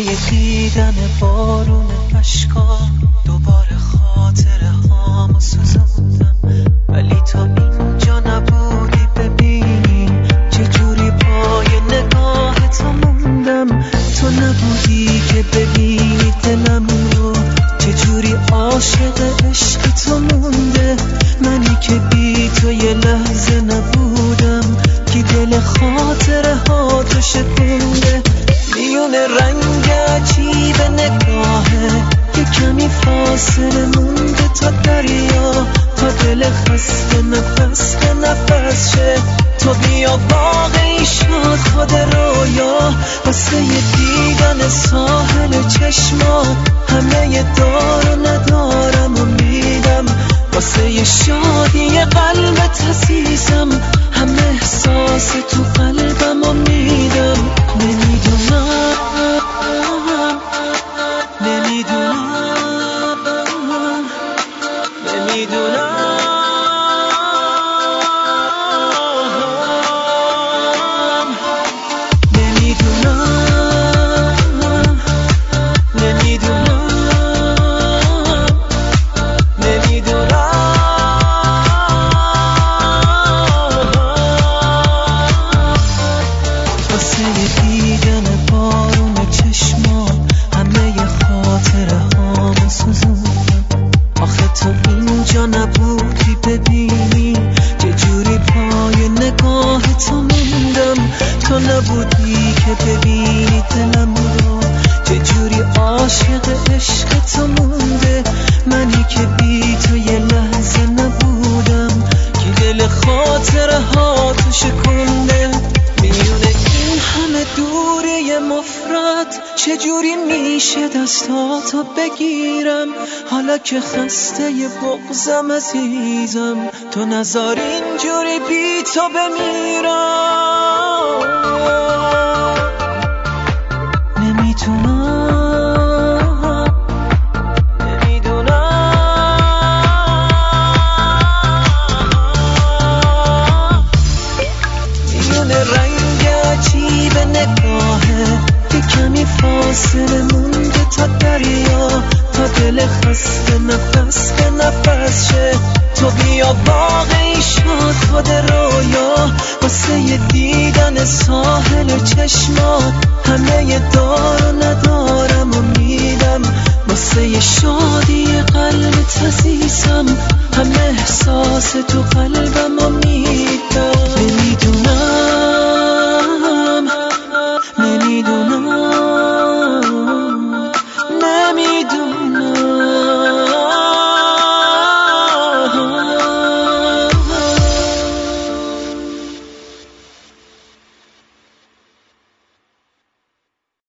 دیدن بارون اشکا دوباره خاطره هامو سوزوندم، ولی تو اینجا نبودی ببینی چجوری پای نگاه تو موندم. تو نبودی که ببینی دلم رو چجوری عاشق عشق تو مونده. منی که بی تو یه لحظه نبودم که دل خاطره ها تو شکونده. میون رنگ عجیب نگاهه که کمی فاصله مونده تا دریا، تا دل خسته نفس به نفس شه. تو بیا واقعی شد خود رویا، واسه دیدن ساحل چشمات همه دار و ندارم و میدم، واسه شادی قلبت عزیزم همه احساس تو قلبم و میدم. نمیدونم نبودی ببینی چجوری پای نگاه تو موندم. تو نبودی که ببینی دلم رو چجوری عاشق عشق تو مونده. منی که بی تو یه لحظه نبودم که دل خاطره ها تو شکنده. میونه این همه دوری مفرد چجوری میشه دستاتو بگیرم، حالا که خسته ی بغضم عزیزم تو نذار اینجوری بی تو بمیرم. میونه رنگ عجیب نگاهه که کمی فاصله مونده تا دریا، تا دل خسته نفس به نفس شه. تو بیا واقعی شد خود رویا، واسه دیدن ساحل چشمات همه دار و ندارم و میدم، واسه شادی قلبت عزیزم همه احساس تو قلبم و میدم.